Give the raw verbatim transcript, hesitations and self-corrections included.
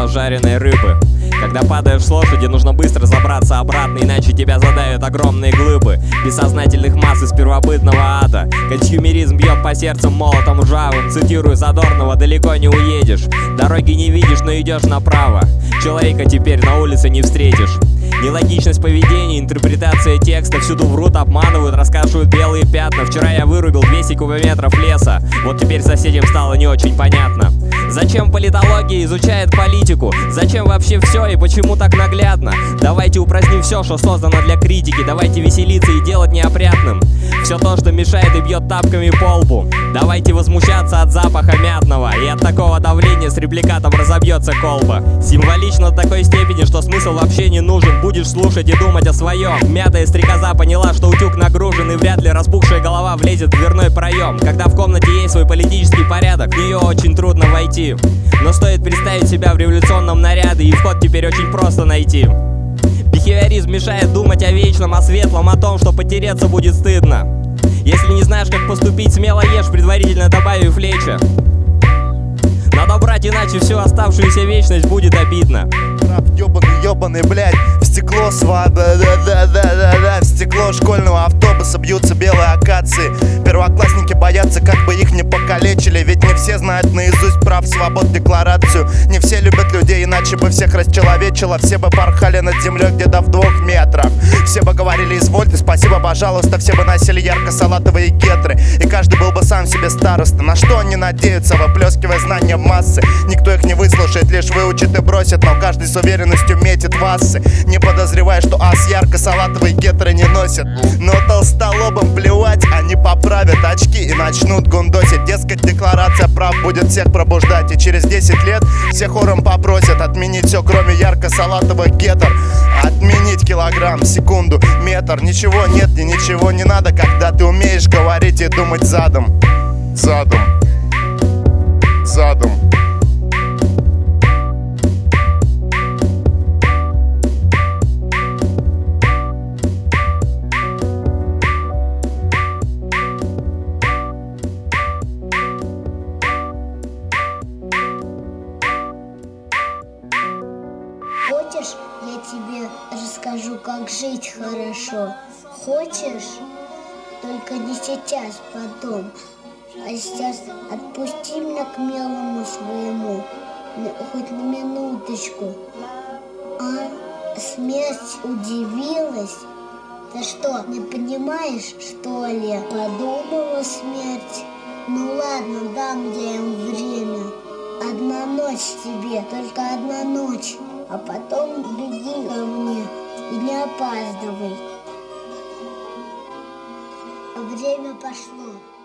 жареной рыбы. Когда падаешь с лошади, нужно быстро забраться обратно, иначе тебя задавят огромные глыбы бессознательных масс из первобытного ада. Консюмеризм бьет по сердцам молотом ржавым. Цитирую Задорнова: далеко не уедешь, дороги не видишь, но идешь направо. Человека теперь на улице не встретишь. Нелогичность поведения, интерпретация текста, всюду врут, обманывают, рассказывают белые пятна. Вчера я вырубил двести кубометров леса, вот теперь соседям стало не очень понятно. Зачем политология изучает политику? Зачем вообще все и почему так наглядно? Давайте упраздним все, что создано для критики. Давайте веселиться и делать неопрятным все то, что мешает и бьет тапками по лбу. Давайте возмущаться от запаха мятного, и от такого давления с репликатом разобьется колба. Символично до такой степени, что смысл вообще не нужен. Будешь слушать и думать о своем. Мятая стрекоза поняла, что утюг нагружен, и вряд ли распухшая голова влезет в дверной проем. Когда в комнате есть свой политический порядок, в нее очень трудно войти. Но стоит представить себя в революционном наряде, и вход теперь очень просто найти. Бихевиоризм мешает думать о вечном, о светлом, о том, что потеряться будет стыдно. Если не знаешь, как поступить, смело ешь, предварительно добавив лечо. Надо брать, иначе всю оставшуюся вечность будет обидно. Ёбаный, ёбаный, блядь, в стекло сваба, да-да-да-да-да, в стекло школьного автобуса бьются белые акации. Первоклассники боятся, как бы их не покалечили, ведь не все знают наизусть прав, свобод, декларацию. Не все любят людей, иначе бы всех расчеловечило. Все бы порхали над землей где-то в двух метрах. Все бы говорили: извольте, спасибо, пожалуйста. Все бы носили ярко-салатовые гетры, и каждый был бы сам себе староста. На что они надеются, выплескивая знания в массы? Никто их не выслушает, лишь выучит и бросит, но каждый с уверенностью метит в ассы, не подозревая, что ас ярко-салатовые гетры не носят. Но толстолобам плевать, они поправят очки и начнут гундосить. Дескать, декларация прав будет всех пробуждать, и через десять лет все хором попросят отменить все, кроме ярко-салатовых гетр. Отменить килограмм, секунду, метр. Ничего нет и ничего не надо, когда ты умеешь говорить и думать задом. Задом. Задом. Хочешь, я тебе расскажу, как жить хорошо? Хочешь? Только не сейчас, потом. А сейчас отпусти меня к милому своему, хоть на минуточку. А смерть удивилась? Ты что, не понимаешь, что ли? Подумала смерть. Ну ладно, дам я им время. Одна ночь тебе, только одна ночь. А потом беги ко мне и не опаздывай. Время пошло.